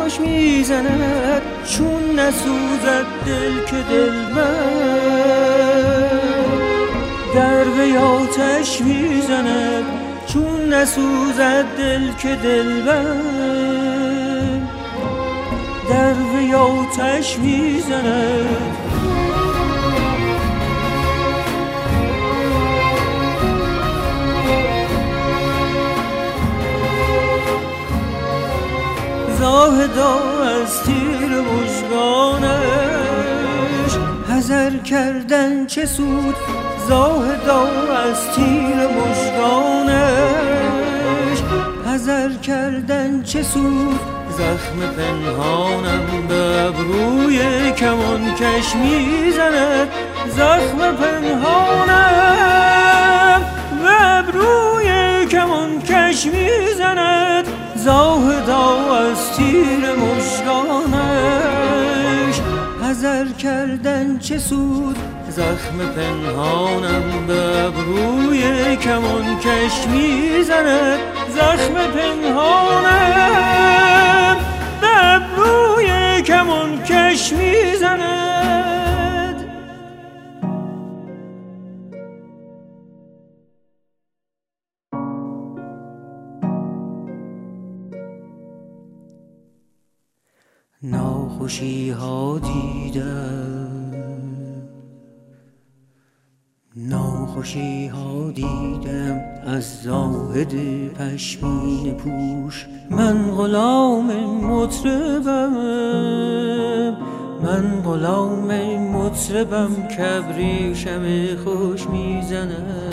خوش میزند چون نسوزد دل که دلبر در وی آتش میزند چون نسوزد دل که دلبر در وی آتش میزند. زاهدا از تیر مژگانش حذر کردن چه سود، زاهدا از تیر مژگانش حذر کردن چه سود، زخم پنهانم به ابروی کمان کش میزند، زخم پنهانم به ابروی کمان کش میزند. زاهدا از تیر مژگانش حذر کردن چه سود، زخم پنهانم به ابروی کمان کش میزند، زخم پنهانم به ابروی کمان کش میزند. ناخوشی ها دیدم، ناخوشی ها دیدم از زاهد پشمین پوش. من غلام مطربم، من غلام مطربم کابریشم خوش میزند.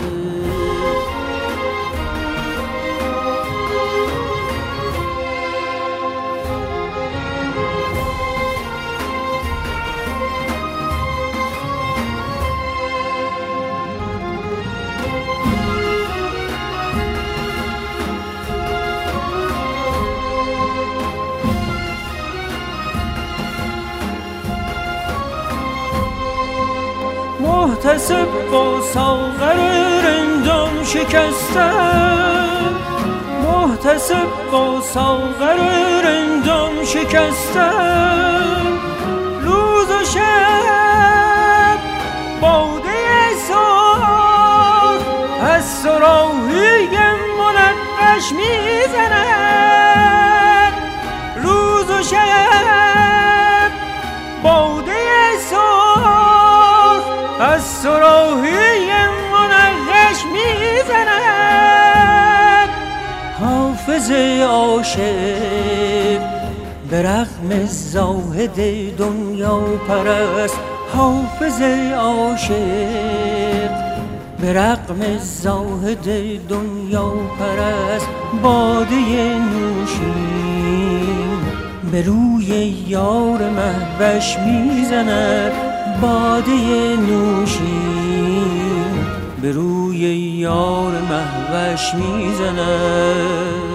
محتسب با ساغر رندان شکستم، محتسب با ساغر رندان شکستم. روز و شب باده سرخ از صراحی منقش میزند، روز و شب باده سرخ از صراحی منقش میزند. حافظ عاشق به رغم زاهد دنیا پرست، حافظ عاشق به رغم زاهد دنیا پرست. باده نوشین به روی یار مهوش میزند، باده نوشین به روی یار مهوش میزند.